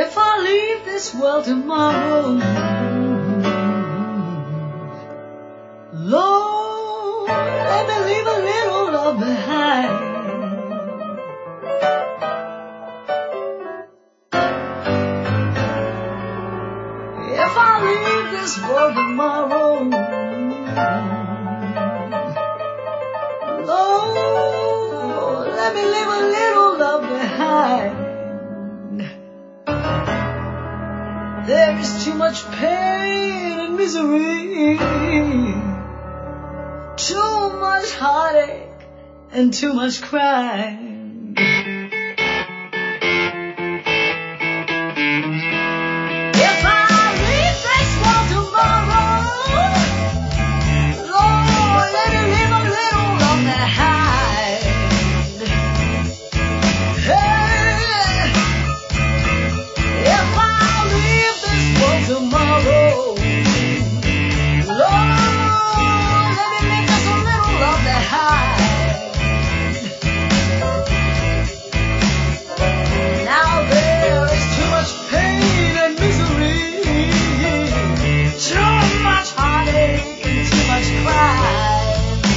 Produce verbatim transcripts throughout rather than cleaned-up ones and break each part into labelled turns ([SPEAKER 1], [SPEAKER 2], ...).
[SPEAKER 1] If I leave this world tomorrow, Lord, let me leave a little love behind. If I leave this world tomorrow, Lord, let me leave a little love behind. There is too much pain and misery, too much heartache and too much crying. If I leave this world tomorrow, Lord, let me leave a little love behind. Hey, if I leave this world tomorrow, Lord, let me leave just a little love behind. Now there is too much pain and misery, too much heartache and too much crime.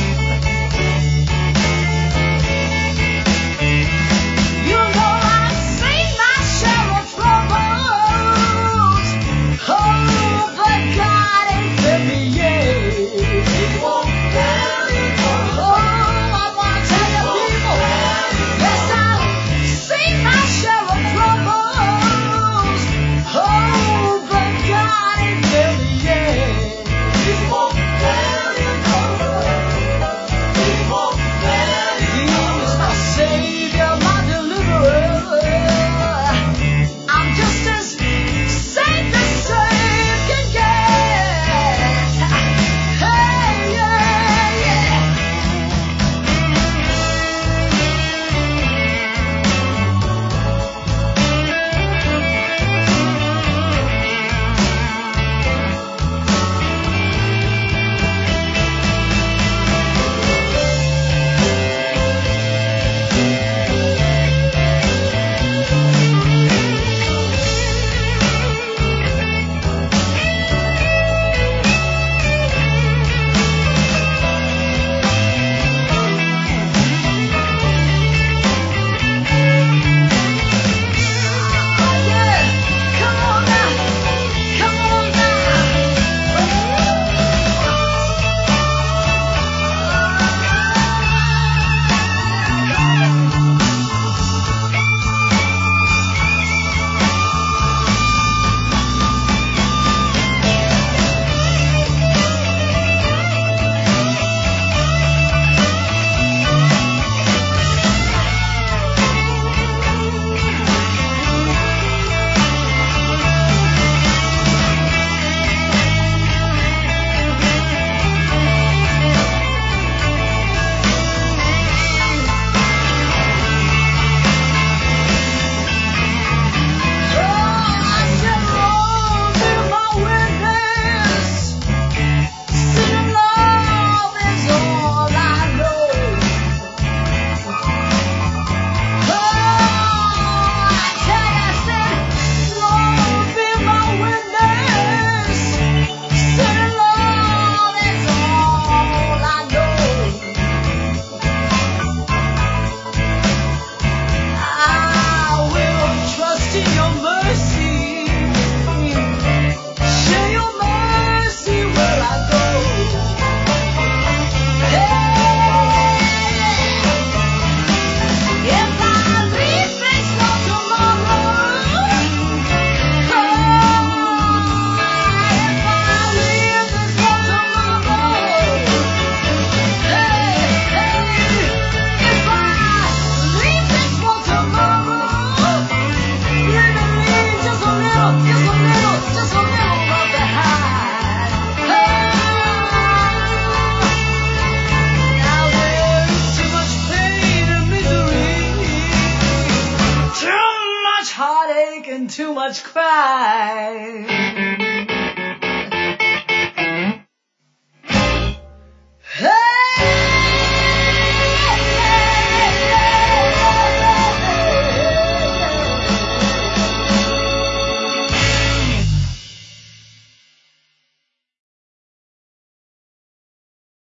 [SPEAKER 1] You know I've seen my share of troubles, oh, but God ain't failed me yet. He won't fail you. Oh, I wanna tell you people, yes, I've seen my share of troubles, oh, but God ain't failed me yet. He won't fail you, no. He won't fail you. He is my Savior, my deliverer. I'm just as safe as safe can get. Hey, yeah, yeah. Oh, yeah. Come on now. Come on too much cry.